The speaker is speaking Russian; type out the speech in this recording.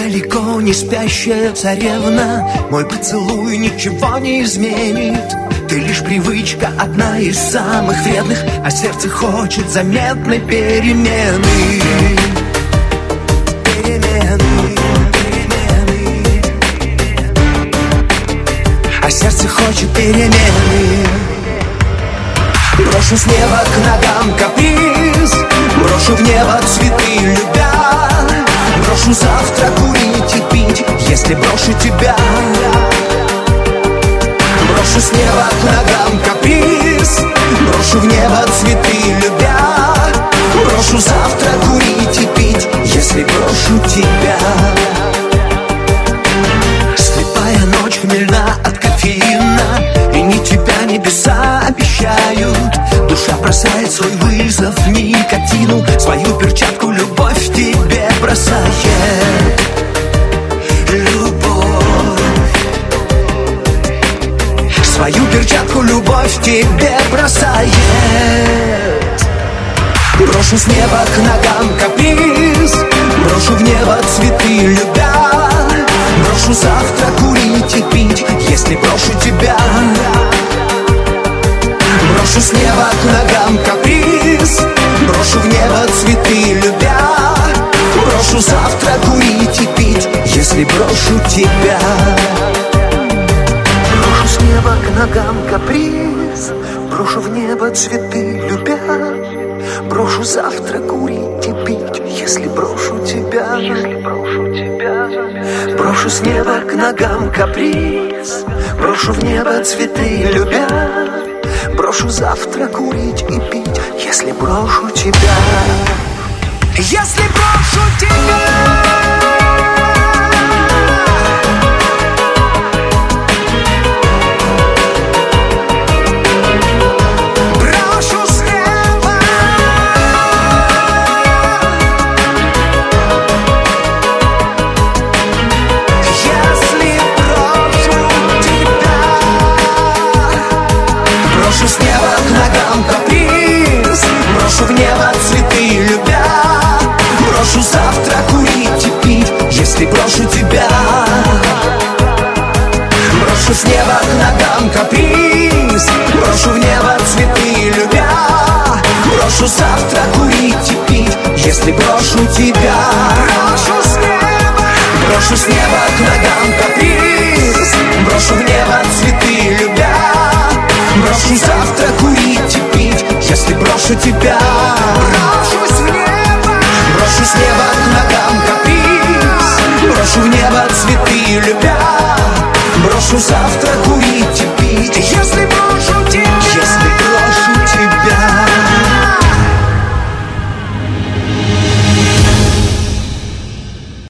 далеко не спящая царевна, мой поцелуй ничего не изменит. Ты лишь привычка, одна из самых вредных, а сердце хочет заметной перемены. А сердце хочет перемены. Брошу с неба к ногам каприз, брошу в небо цветы любя. Брошу завтра курить и пить, если брошу тебя. Брошу с неба к ногам каприз, брошу в небо цветы любя. Брошу завтра курить и пить, если брошу тебя. Слепая ночь хмельна от кофеина, и ни тебя небеса обещают. Душа бросает свой вызов никотину, свою перчатку любовь тебе бросает. Любовь, свою перчатку любовь тебе бросает. Брошу с неба к ногам каприз, брошу в небо цветы любя. Брошу завтра курить и пить, если брошу тебя. Брошу с неба к ногам каприз, брошу в небо цветы любя. Брошу завтра курить и пить, если брошу тебя. Брошу с неба к ногам каприз, брошу в небо цветы любя. Брошу завтра курить и пить, если брошу тебя. Брошу с неба к ногам каприз, брошу в небо цветы любя. Брошу завтра курить и пить, если брошу тебя. Если брошу тебя. Брошу в небо цветы любя. Брошу завтра курить и пить, если брошу тебя. Брошу с неба к ногам каприз, брошу в небо цветы любя. Брошу завтра курить и пить, если брошу тебя. Брошу с неба к ногам каприз, брошу в небо цветы любя. Брошу завтра курить и пить, если брошу тебя. Брошу с неба к ногам каприз, брошу в небо цветы любя. Брошу завтра